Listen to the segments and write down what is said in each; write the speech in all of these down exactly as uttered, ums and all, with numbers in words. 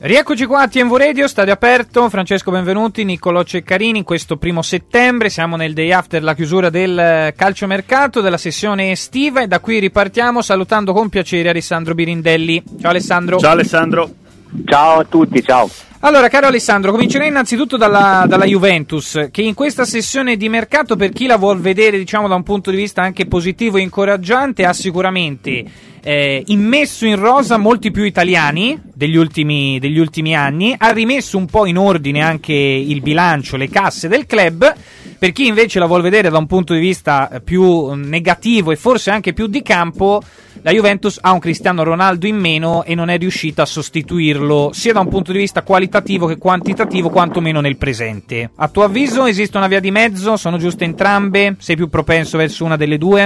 Rieccoci qua a T M V Radio, stadio aperto, Francesco benvenuti, Niccolò Ceccarini, in questo primo settembre, siamo nel day after la chiusura del calciomercato, della sessione estiva, e da qui ripartiamo salutando con piacere Alessandro Birindelli. Ciao Alessandro. Ciao Alessandro. Ciao a tutti, ciao. Allora, caro Alessandro, comincerei innanzitutto dalla, dalla Juventus, che in questa sessione di mercato, per chi la vuol vedere, diciamo, da un punto di vista anche positivo e incoraggiante, ha sicuramente eh, immesso in rosa molti più italiani degli ultimi, degli ultimi anni, ha rimesso un po' in ordine anche il bilancio, le casse del club. Per chi invece la vuol vedere da un punto di vista più negativo e forse anche più di campo, la Juventus ha un Cristiano Ronaldo in meno e non è riuscita a sostituirlo sia da un punto di vista qualitativo che quantitativo, quantomeno nel presente. A tuo avviso esiste una via di mezzo? Sono giuste entrambe? Sei più propenso verso una delle due?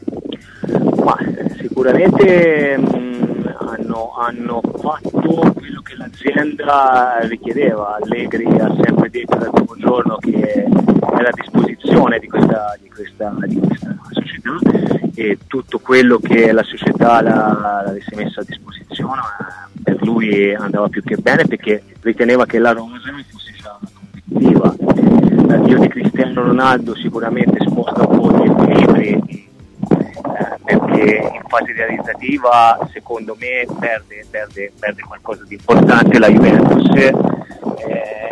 Ma sicuramente mh, hanno, hanno fatto quello che l'azienda richiedeva. Allegri ha sempre detto dal primo giorno che era a disposizione di questa, di questa, di questa società, e tutto quello che la società l'avesse messo a disposizione per lui andava più che bene, perché riteneva che la rosa fosse già competitiva. L'addio di Cristiano Ronaldo sicuramente sposta un po' gli equilibri, eh, perché in fase realizzativa secondo me perde, perde, perde qualcosa di importante la Juventus, eh,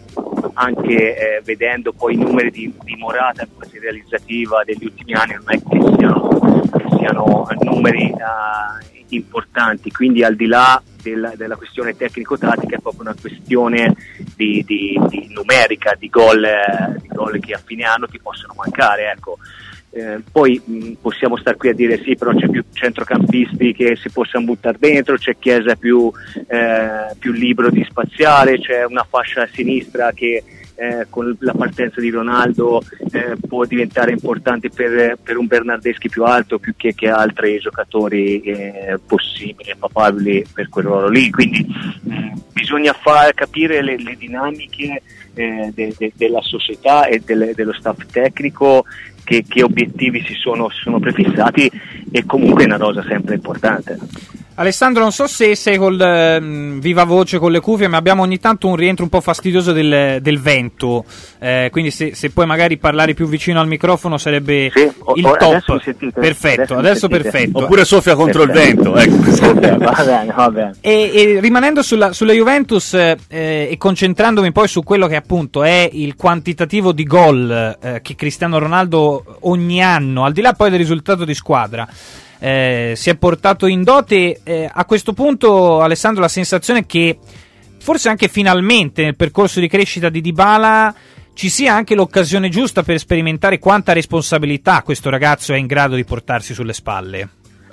anche eh, vedendo poi i numeri di, di Morata in fase realizzativa degli ultimi anni, non è che siano, che siano numeri uh, importanti, quindi al di là della, della questione tecnico-tattica è proprio una questione di, di, di numerica, di gol, eh, di gol che a fine anno ti possono mancare, ecco. Eh, poi mh, possiamo star qui a dire sì, però c'è più centrocampisti che si possano buttare dentro, c'è Chiesa più, eh, più libero di spaziare, c'è una fascia a sinistra che eh, con la partenza di Ronaldo eh, può diventare importante per, per un Bernardeschi più alto più che, che altri giocatori eh, possibili e papabili per quel ruolo lì, quindi mh, bisogna far capire le, le dinamiche eh, de, de, della società e del, dello staff tecnico, Che, che obiettivi si sono, si sono prefissati, e comunque è una rosa sempre importante. Alessandro, non so se sei col eh, viva voce con le cuffie, ma abbiamo ogni tanto un rientro un po' fastidioso del, del vento, eh, quindi se, se puoi magari parlare più vicino al microfono sarebbe sì, o, il o, top. adesso mi sentite? Perfetto, adesso, adesso perfetto. Oppure soffia contro perfetto. Il vento, ecco. Okay, va bene, va bene. E, e rimanendo sulla, sulla Juventus eh, e concentrandomi poi su quello che appunto è il quantitativo di gol eh, che Cristiano Ronaldo ogni anno, al di là poi del risultato di squadra, Eh, si è portato in dote, eh, a questo punto, Alessandro, la sensazione che forse anche finalmente nel percorso di crescita di Dybala ci sia anche l'occasione giusta per sperimentare quanta responsabilità questo ragazzo è in grado di portarsi sulle spalle.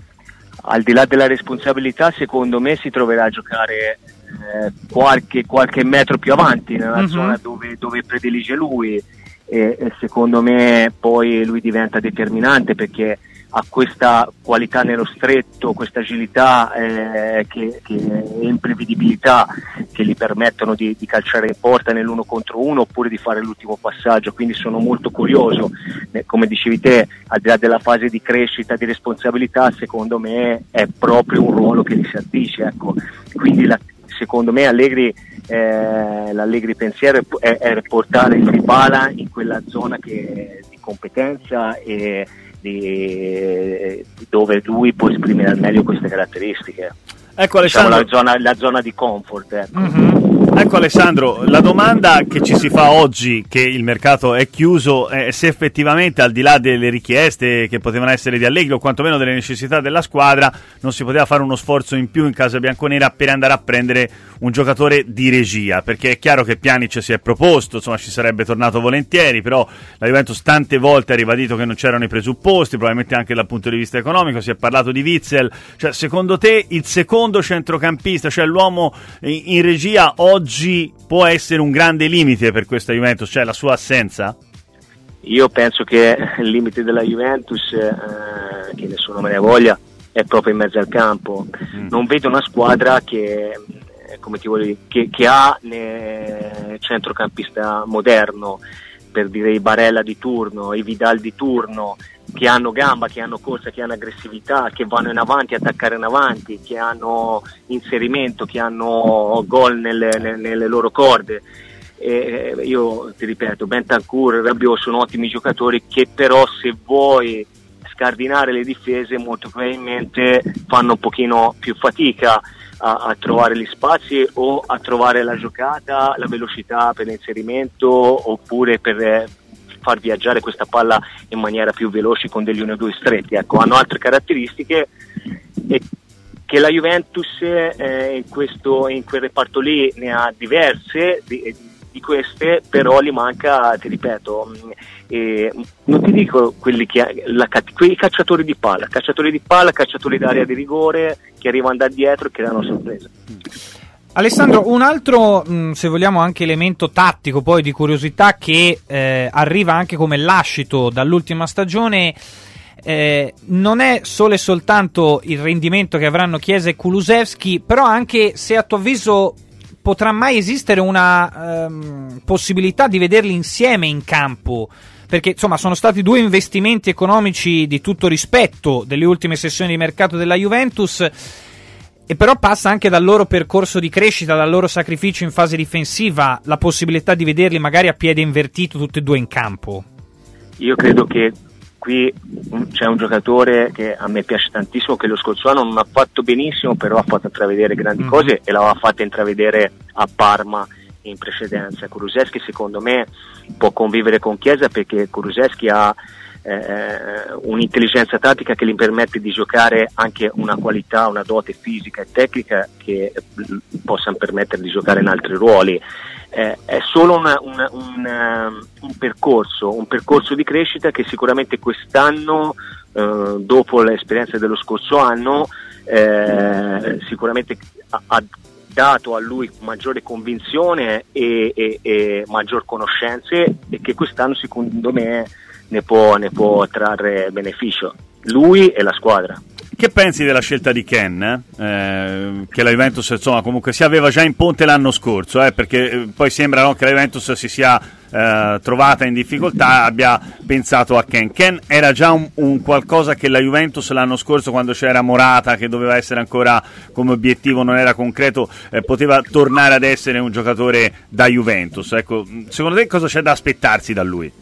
Al di là della responsabilità, secondo me si troverà a giocare eh, qualche, qualche metro più avanti nella mm-hmm. zona dove, dove predilige lui, e, e secondo me poi lui diventa determinante, perché ha questa qualità nello stretto, questa agilità eh, che, che e imprevedibilità che gli permettono di, di calciare in porta nell'uno contro uno oppure di fare l'ultimo passaggio, quindi sono molto curioso, eh, come dicevi te, al di là della fase di crescita, di responsabilità, secondo me è proprio un ruolo che gli si addice, ecco. Quindi la, secondo me Allegri eh, l'Allegri pensiero è, è portare il Dybala in quella zona che, di competenza e Di, dove lui può esprimere al meglio queste caratteristiche. Ecco Alessandro, diciamo la, zona, la zona di comfort, ecco. Mm-hmm. Ecco Alessandro, la domanda che ci si fa oggi che il mercato è chiuso è se effettivamente, al di là delle richieste che potevano essere di Allegri o quantomeno delle necessità della squadra, non si poteva fare uno sforzo in più in casa bianconera per andare a prendere un giocatore di regia, perché è chiaro che Pjanic si è proposto, insomma ci sarebbe tornato volentieri, però la Juventus tante volte ha ribadito che non c'erano i presupposti, probabilmente anche dal punto di vista economico. Si è parlato di Witsel, cioè secondo te il secondo centrocampista, cioè l'uomo in, in regia oggi può essere un grande limite per questa Juventus, cioè la sua assenza? Io penso che il limite della Juventus, eh, che nessuno me ne voglia, è proprio in mezzo al campo. Mm. Non vedo una squadra che, come ti voglio dire, che, che ha ne centrocampista moderno, per dire i Barella di turno, i Vidal di turno, che hanno gamba, che hanno corsa, che hanno aggressività, che vanno in avanti, attaccare in avanti, che hanno inserimento, che hanno gol nelle, nelle, nelle loro corde. E io ti ripeto, Bentancur, Rabiot sono ottimi giocatori che però, se vuoi scardinare le difese, molto probabilmente fanno un pochino più fatica a, a trovare gli spazi o a trovare la giocata, la velocità per l'inserimento, oppure per eh, far viaggiare questa palla in maniera più veloce con degli uno due stretti. Ecco, hanno altre caratteristiche e che la Juventus eh, in questo in quel reparto lì ne ha diverse di, di queste, però gli manca, ti ripeto, eh, non ti dico quelli che la, quei cacciatori di palla, cacciatori di palla, cacciatori d'area di rigore che arrivano da dietro e che danno sorpresa. Alessandro, un altro, mh, se vogliamo, anche elemento tattico poi di curiosità che eh, arriva anche come lascito dall'ultima stagione, eh, non è solo e soltanto il rendimento che avranno Chiesa e Kulusevski, però anche se a tuo avviso potrà mai esistere una ehm, possibilità di vederli insieme in campo, perché insomma sono stati due investimenti economici di tutto rispetto delle ultime sessioni di mercato della Juventus, e però passa anche dal loro percorso di crescita, dal loro sacrificio in fase difensiva, la possibilità di vederli magari a piede invertito tutti e due in campo. Io credo che qui c'è un giocatore che a me piace tantissimo, che lo scorso anno non ha fatto benissimo, però ha fatto intravedere grandi mm. cose e l'aveva fatta intravedere a Parma in precedenza. Kulusevski secondo me può convivere con Chiesa, perché Kulusevski ha eh, un'intelligenza tattica che gli permette di giocare anche una qualità, una dote fisica e tecnica che possano permettere di giocare in altri ruoli. Eh, è solo una, una, una, un percorso, un percorso di crescita che sicuramente quest'anno, eh, dopo l'esperienza dello scorso anno, eh, sicuramente ha, ha dato a lui maggiore convinzione e, e, e maggior conoscenze, e che quest'anno secondo me ne può, ne può trarre beneficio, lui e la squadra. Che pensi della scelta di Ken, eh, che la Juventus insomma comunque si aveva già in ponte l'anno scorso, eh, perché eh, poi sembra, no, che la Juventus si sia eh, trovata in difficoltà, abbia pensato a Ken. Ken era già un, un qualcosa che la Juventus l'anno scorso, quando c'era Morata, che doveva essere ancora come obiettivo, non era concreto, eh, poteva tornare ad essere un giocatore da Juventus. Ecco, secondo te cosa c'è da aspettarsi da lui?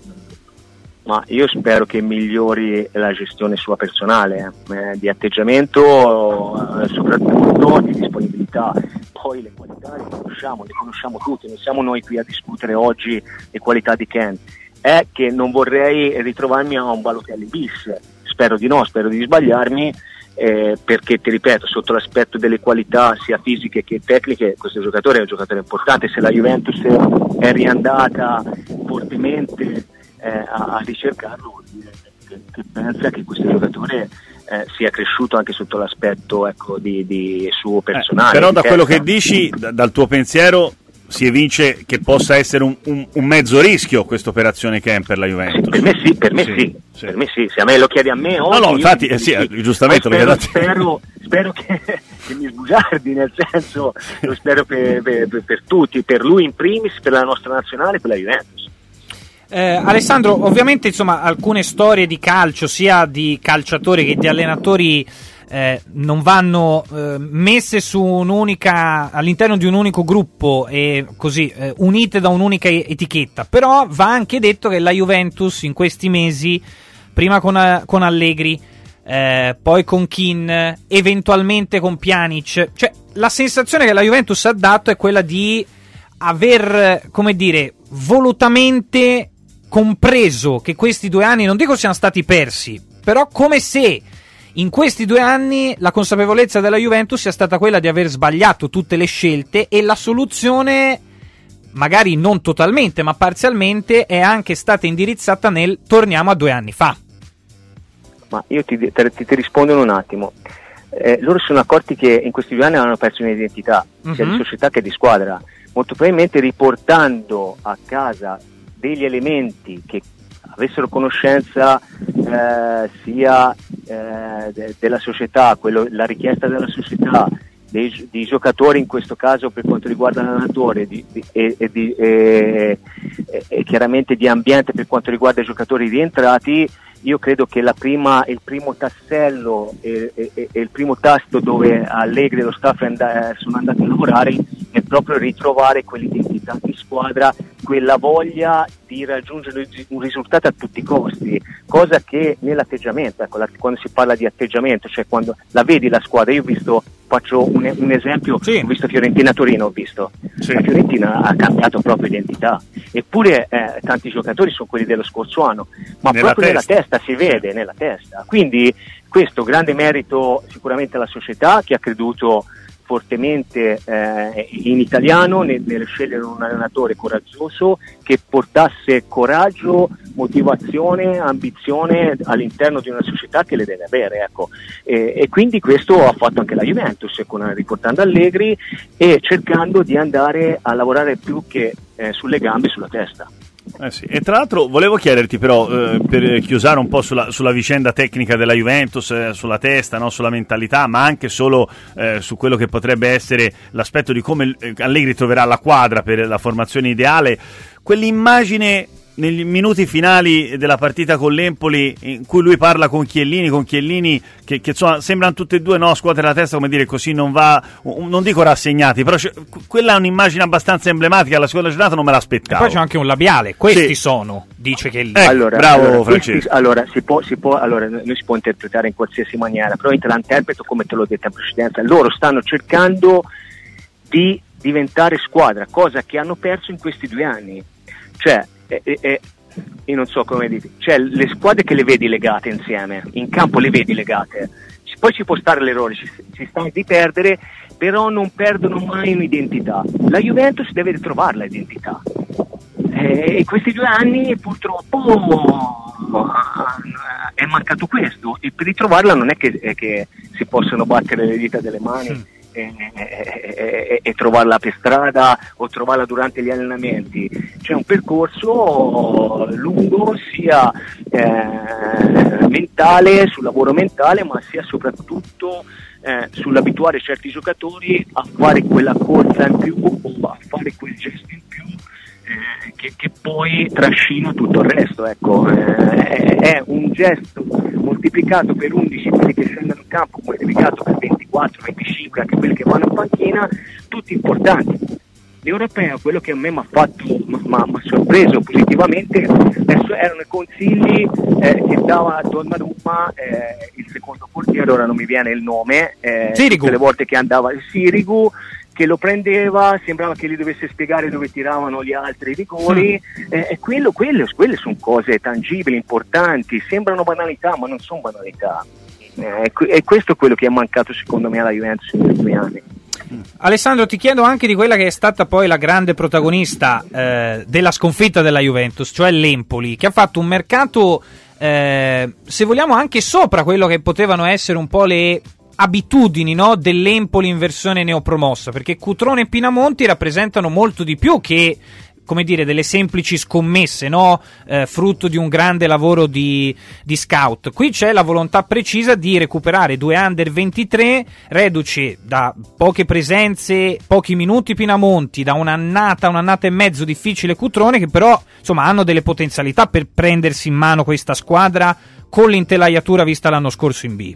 Ma io spero che migliori la gestione sua personale, eh, di atteggiamento, eh, soprattutto di disponibilità. Poi le qualità le conosciamo, le conosciamo tutte, non siamo noi qui a discutere oggi le qualità di Ken. È che non vorrei ritrovarmi a un Balotelli bis, spero di no, spero di sbagliarmi, eh, perché ti ripeto, sotto l'aspetto delle qualità sia fisiche che tecniche, questo giocatore è un giocatore importante. Se la Juventus è riandata fortemente Eh, a, a ricercarlo, che, che pensa che questo giocatore eh, sia cresciuto anche sotto l'aspetto, ecco, di, di suo personale. Eh, però da quello che dici, da, dal tuo pensiero, si evince che possa essere un, un, un mezzo rischio questa operazione Ken per la Juventus. Sì, per me sì, per me sì, sì, sì, per me sì. Se a me lo chiedi a me oggi, no, no, infatti, eh, sì, sì, giustamente spero, lo chiedo a te. Spero, spero che, che mi sbugiardi, nel senso, lo spero per, per, per, per tutti, per lui in primis, per la nostra nazionale, per la Juventus. Eh, Alessandro, ovviamente insomma alcune storie di calcio, sia di calciatori che di allenatori, eh, non vanno eh, messe su un'unica, all'interno di un unico gruppo e così eh, unite da un'unica etichetta. Però va anche detto che la Juventus in questi mesi, prima con, con Allegri, eh, poi con Kean, eventualmente con Pjanic, cioè la sensazione che la Juventus ha dato è quella di aver, come dire, volutamente compreso che questi due anni, non dico siano stati persi, però come se in questi due anni la consapevolezza della Juventus sia stata quella di aver sbagliato tutte le scelte, e la soluzione, magari non totalmente ma parzialmente, è anche stata indirizzata nel torniamo a due anni fa. Ma io ti, ti, ti rispondo in un attimo. Eh, loro sono accorti che in questi due anni hanno perso un'identità, mm-hmm. sia di società che di squadra, molto probabilmente riportando a casa degli elementi che avessero conoscenza eh, sia eh, de- della società, quello, la richiesta della società, dei, dei giocatori in questo caso per quanto riguarda l'allenatore, di, di, e, e, di, e, e, e chiaramente di ambiente per quanto riguarda i giocatori rientrati. io credo che la prima, il primo tassello e, e, e il primo tasto dove Allegri e lo staff and- sono andati a lavorare è proprio ritrovare quell'identità di squadra, quella voglia di raggiungere un risultato a tutti i costi, cosa che nell'atteggiamento, ecco, la, quando si parla di atteggiamento, cioè quando la vedi la squadra, io ho visto, faccio un, un esempio, sì. ho visto Fiorentina-Torino, ho visto, sì. La Fiorentina ha cambiato proprio identità, eppure eh, tanti giocatori sono quelli dello scorso anno, ma nella proprio testa. nella testa si vede, nella testa, quindi questo grande merito sicuramente alla società che ha creduto fortemente eh, in italiano nel, nel scegliere un allenatore coraggioso che portasse coraggio, motivazione, ambizione all'interno di una società che le deve avere, ecco. E, e quindi questo ha fatto anche la Juventus, con, riportando Allegri e cercando di andare a lavorare più che eh, sulle gambe, sulla testa. Eh sì. E tra l'altro volevo chiederti però, eh, per chiusare un po' sulla, sulla vicenda tecnica della Juventus, eh, sulla testa, no? Sulla mentalità, ma anche solo eh, su quello che potrebbe essere l'aspetto di come Allegri troverà la quadra per la formazione ideale, quell'immagine negli minuti finali della partita con l'Empoli in cui lui parla con Chiellini, con Chiellini che, che insomma sembrano tutte e due, no, scuotere la testa, come dire, così non va, non dico rassegnati, però quella è un'immagine abbastanza emblematica, la seconda giornata non me l'aspettavo. E poi c'è anche un labiale, questi sì. sono, dice che eh, allora, bravo allora, Francesco. questi, allora, si può, si può, allora, noi si può interpretare in qualsiasi maniera, però io te la interpreto come te l'ho detto in precedenza, loro stanno cercando di diventare squadra, cosa che hanno perso in questi due anni, cioè E, e, io non so come dire, cioè le squadre che le vedi legate insieme, in campo le vedi legate, poi ci può stare l'errore, ci, ci sta di perdere, però non perdono mai un'identità. La Juventus deve ritrovare l'identità e questi due anni purtroppo è mancato questo, e per ritrovarla non è che, è che si possono battere le dita delle mani mm. E, e, e, e trovarla per strada o trovarla durante gli allenamenti. C'è un percorso lungo sia eh, mentale, sul lavoro mentale, ma sia soprattutto eh, sull'abituare certi giocatori a fare quella corsa in più o a fare quel gesto in più eh, che, che poi trascina tutto il resto, ecco. Eh, è un gesto moltiplicato per undici quelli che scendono in campo, moltiplicato per ventiquattro, venticinque anche quelli che vanno in panchina, tutti importanti. L'europeo, quello che a me mi ha fatto, mi ha sorpreso positivamente, erano i consigli eh, che dava a Donnarumma, eh, il secondo portiere, ora non mi viene il nome, eh, tutte le volte che andava il Sirigu, che lo prendeva, sembrava che gli dovesse spiegare dove tiravano gli altri rigori, mm. eh, e quello, quello, quelle sono cose tangibili, importanti, sembrano banalità, ma non sono banalità. Eh, e questo è quello che è mancato secondo me alla Juventus negli ultimi anni. Alessandro, ti chiedo anche di quella che è stata poi la grande protagonista eh, della sconfitta della Juventus, cioè l'Empoli, che ha fatto un mercato, eh, se vogliamo, anche sopra quello che potevano essere un po' le abitudini, no, dell'Empoli in versione neopromossa, perché Cutrone e Pinamonti rappresentano molto di più che, come dire, delle semplici scommesse, no? Eh, frutto di un grande lavoro di, di scout. Qui c'è la volontà precisa di recuperare due under ventitré, reduce da poche presenze, pochi minuti Pinamonti, da un'annata, un'annata e mezzo difficile Cutrone, che però insomma hanno delle potenzialità per prendersi in mano questa squadra con l'intelaiatura vista l'anno scorso in B.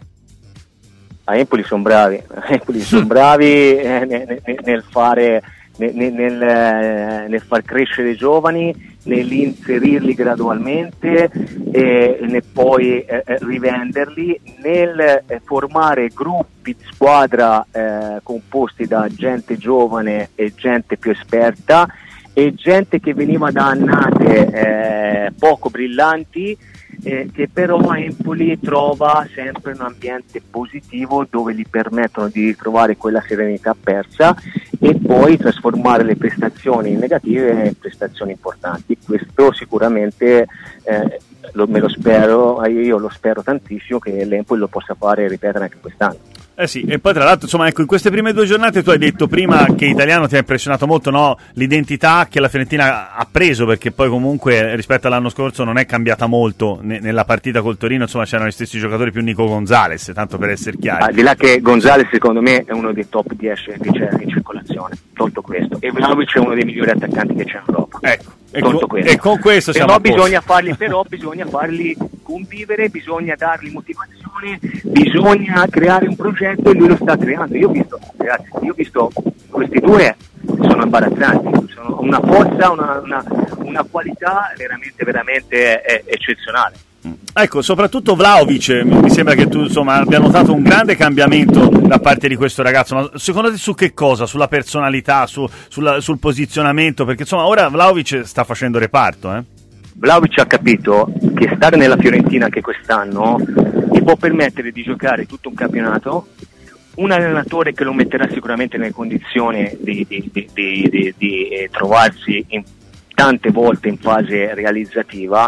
A Empoli sono bravi, a Empoli sono bravi eh, nel, nel fare Nel, nel, nel far crescere i giovani, nell'inserirli gradualmente e nel poi eh, rivenderli, nel eh, formare gruppi di squadra eh, composti da gente giovane e gente più esperta e gente che veniva da annate eh, poco brillanti, eh, che però a Empoli trova sempre un ambiente positivo dove gli permettono di ritrovare quella serenità persa e poi trasformare le prestazioni negative in prestazioni importanti. Questo sicuramente eh, lo, me lo spero, io lo spero tantissimo che l'Empoli lo possa fare e ripetere anche quest'anno. Eh sì, e poi tra l'altro, insomma, ecco, in queste prime due giornate tu hai detto prima che Italiano ti ha impressionato molto, no? L'identità che la Fiorentina ha preso, perché poi comunque rispetto all'anno scorso non è cambiata molto ne- nella partita col Torino, insomma c'erano gli stessi giocatori più Nico Gonzalez, tanto per essere chiari. Al di là che Gonzalez secondo me è uno dei top dieci che c'è in circolazione, tolto questo, e Vlahovic è uno dei migliori attaccanti che c'è in Europa. Ecco, e con, con, e con questo siamo però a posto. bisogna farli, però bisogna farli convivere, bisogna dargli motivazione, bisogna creare un progetto e lui lo sta creando. Io ho visto, ragazzi, io ho visto questi due, sono imbarazzanti, sono una forza, una, una, una qualità veramente, veramente eh, eccezionale. Ecco, soprattutto Vlahovic, mi sembra che tu insomma abbia notato un grande cambiamento da parte di questo ragazzo, ma secondo te su che cosa? Sulla personalità, su, sulla, sul posizionamento? Perché insomma ora Vlahovic sta facendo reparto, eh? Vlahovic ha capito che stare nella Fiorentina anche quest'anno gli può permettere di giocare tutto un campionato, un allenatore che lo metterà sicuramente nelle condizioni di, di, di, di, di, di eh, trovarsi in, tante volte in fase realizzativa,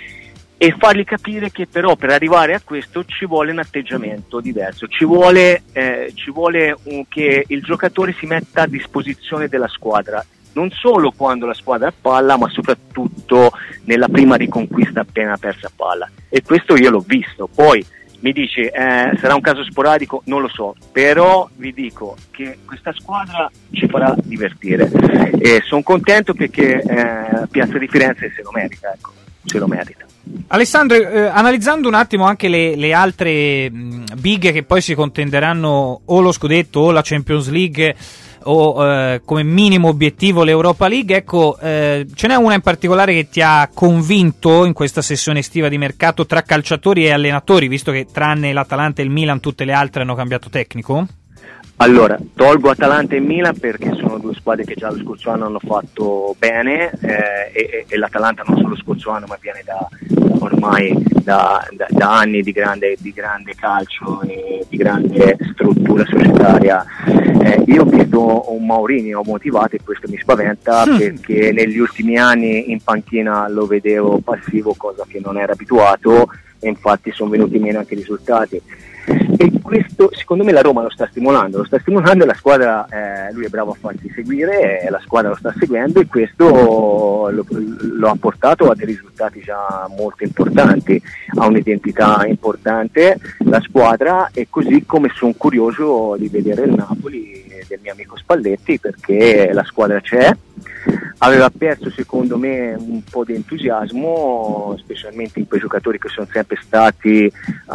e fargli capire che però per arrivare a questo ci vuole un atteggiamento diverso, ci vuole, eh, ci vuole un, che il giocatore si metta a disposizione della squadra, non solo quando la squadra ha palla, ma soprattutto nella prima riconquista appena persa palla, e questo io l'ho visto. Poi mi dici eh, sarà un caso sporadico, non lo so, però vi dico che questa squadra ci farà divertire e sono contento perché eh, Piazza di Firenze se lo merita, ecco, se lo merita. Alessandro, eh, analizzando un attimo anche le, le altre mh, big che poi si contenderanno o lo scudetto o la Champions League o eh, come minimo obiettivo l'Europa League, ecco, eh, ce n'è una in particolare che ti ha convinto in questa sessione estiva di mercato tra calciatori e allenatori, visto che tranne l'Atalanta e il Milan tutte le altre hanno cambiato tecnico? Allora, tolgo Atalanta e Milan perché sono due squadre che già lo scorso anno hanno fatto bene eh, e, e l'Atalanta non solo lo scorso anno ma viene da, da ormai da, da, da anni di grande, di grande calcio e di grande struttura societaria. Eh, io ho visto un Mourinho motivato e questo mi spaventa mm. perché negli ultimi anni in panchina lo vedevo passivo, cosa che non era abituato, e infatti sono venuti meno anche i risultati. E questo secondo me la Roma lo sta stimolando, lo sta stimolando e la squadra, eh, lui è bravo a farsi seguire, e la squadra lo sta seguendo e questo lo, lo ha portato a dei risultati già molto importanti, ha un'identità importante la squadra, e così come sono curioso di vedere il Napoli del mio amico Spalletti, perché la squadra c'è, aveva perso secondo me un po' di entusiasmo, specialmente in quei giocatori che sono sempre stati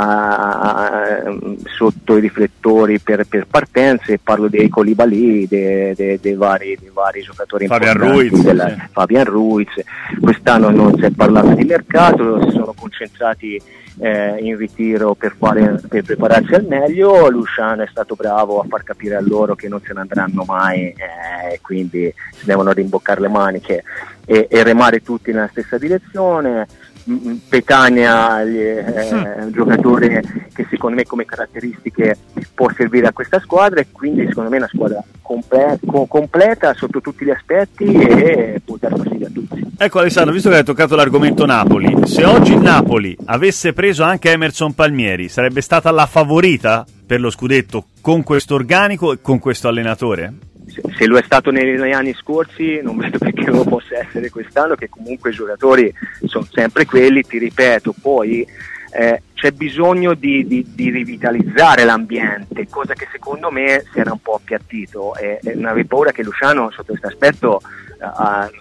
uh, sotto i riflettori per, per partenze, parlo dei Koulibaly, dei, dei, dei, vari, dei vari giocatori Fabian importanti, Ruiz, della, sì. Fabian Ruiz. Quest'anno non si è parlato di mercato, si sono concentrati Eh, in ritiro per, fare, per prepararsi al meglio. Luciano è stato bravo a far capire a loro che non se ne andranno mai, eh, quindi si devono rimboccare le maniche e, e remare tutti nella stessa direzione. Petagna, eh, un giocatore che secondo me come caratteristiche può servire a questa squadra, e quindi secondo me è una squadra comple- co- completa sotto tutti gli aspetti e può dare fastidio a tutti. Ecco Alessandro, visto che hai toccato l'argomento Napoli, se oggi il Napoli avesse preso anche Emerson Palmieri, sarebbe stata la favorita per lo scudetto con questo organico e con questo allenatore? Se lo è stato negli anni scorsi, non vedo perché lo possa essere quest'anno, che comunque i giocatori sono sempre quelli, ti ripeto, poi eh, c'è bisogno di, di, di rivitalizzare l'ambiente, cosa che secondo me si era un po' appiattito, e, e non avevo paura che Luciano sotto questo aspetto uh,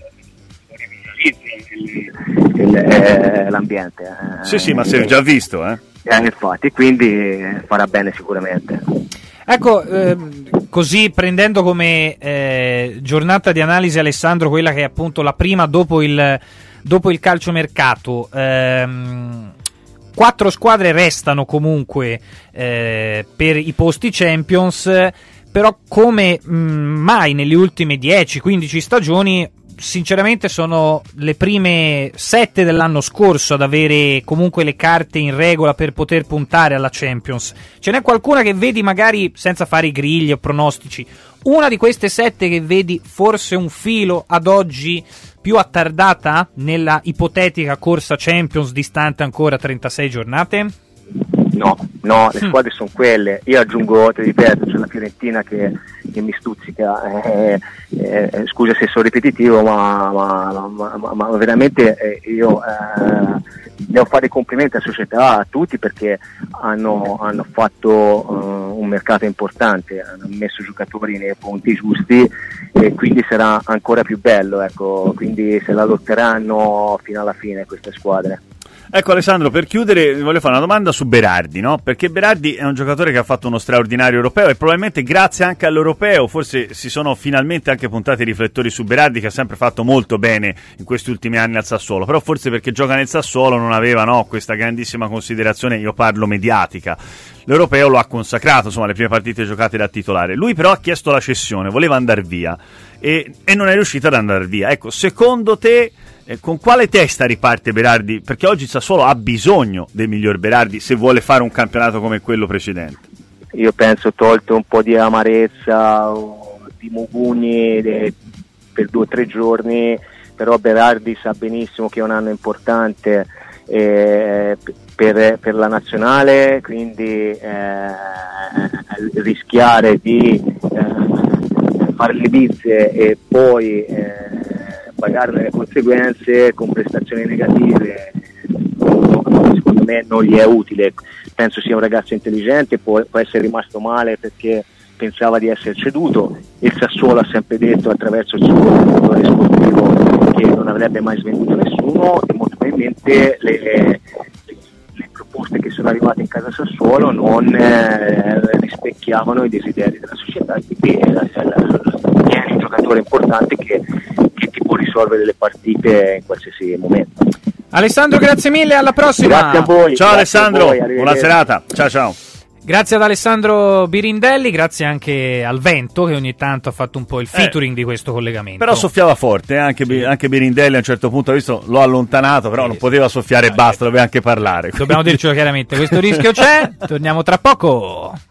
rivitalizzi il, il, eh, l'ambiente. Eh, sì sì, ma si è già visto, eh? eh infatti, quindi farà bene sicuramente. Ecco, eh, così prendendo come eh, giornata di analisi, Alessandro, quella che è appunto la prima dopo il, dopo il calciomercato, ehm, quattro squadre restano comunque eh, per i posti Champions, però come mh, mai nelle ultime dieci quindici stagioni sinceramente sono le prime sette dell'anno scorso ad avere comunque le carte in regola per poter puntare alla Champions. Ce n'è qualcuna che vedi, magari senza fare i grigli o pronostici, una di queste sette che vedi forse un filo ad oggi più attardata nella ipotetica corsa Champions distante ancora trentasei giornate? No, no, le squadre sono quelle. Io aggiungo, ti ripeto, c'è la Fiorentina che, che mi stuzzica, eh, eh, scusa se sono ripetitivo, ma, ma, ma, ma, ma veramente eh, io eh, devo fare complimenti alla società, a tutti, perché hanno, hanno fatto uh, un mercato importante, hanno messo giocatori nei punti giusti, e quindi sarà ancora più bello, ecco, quindi se la lotteranno fino alla fine queste squadre. Ecco Alessandro, per chiudere voglio fare una domanda su Berardi, no? Perché Berardi è un giocatore che ha fatto uno straordinario europeo e probabilmente grazie anche all'europeo forse si sono finalmente anche puntati i riflettori su Berardi, che ha sempre fatto molto bene in questi ultimi anni al Sassuolo, però forse perché gioca nel Sassuolo non aveva, no, questa grandissima considerazione, io parlo mediatica. L'europeo lo ha consacrato, insomma, le prime partite giocate da titolare. Lui però ha chiesto la cessione, voleva andare via e, e non è riuscito ad andare via. Ecco, secondo te eh, con quale testa riparte Berardi? Perché oggi il Sassuolo ha bisogno del miglior Berardi se vuole fare un campionato come quello precedente. Io penso, tolto un po' di amarezza o di mugugni de, per due o tre giorni, però Berardi sa benissimo che è un anno importante eh, per, per la nazionale, quindi eh, rischiare di eh, fare le bizze e poi eh, pagare le conseguenze con prestazioni negative, secondo me non gli è utile. Penso sia un ragazzo intelligente, può, può essere rimasto male perché pensava di essere ceduto. Il Sassuolo ha sempre detto attraverso il suo direttore sportivo che non avrebbe mai svenduto nessuno e molto probabilmente le, le, le proposte che sono arrivate in casa Sassuolo non eh, rispecchiavano i desideri della società, quindi è, è, è un giocatore importante che, che ti può risolvere le partite in qualsiasi momento. Alessandro, grazie mille, alla prossima. Grazie a voi. Ciao Alessandro, voi, buona serata. Ciao ciao. Grazie ad Alessandro Birindelli, grazie anche al vento che ogni tanto ha fatto un po' il featuring eh, di questo collegamento. Però soffiava forte, eh? anche, sì. anche Birindelli a un certo punto, visto, l'ho allontanato, però sì, non poteva soffiare e basta, doveva anche parlare. Dobbiamo dircelo chiaramente, questo rischio c'è, torniamo tra poco.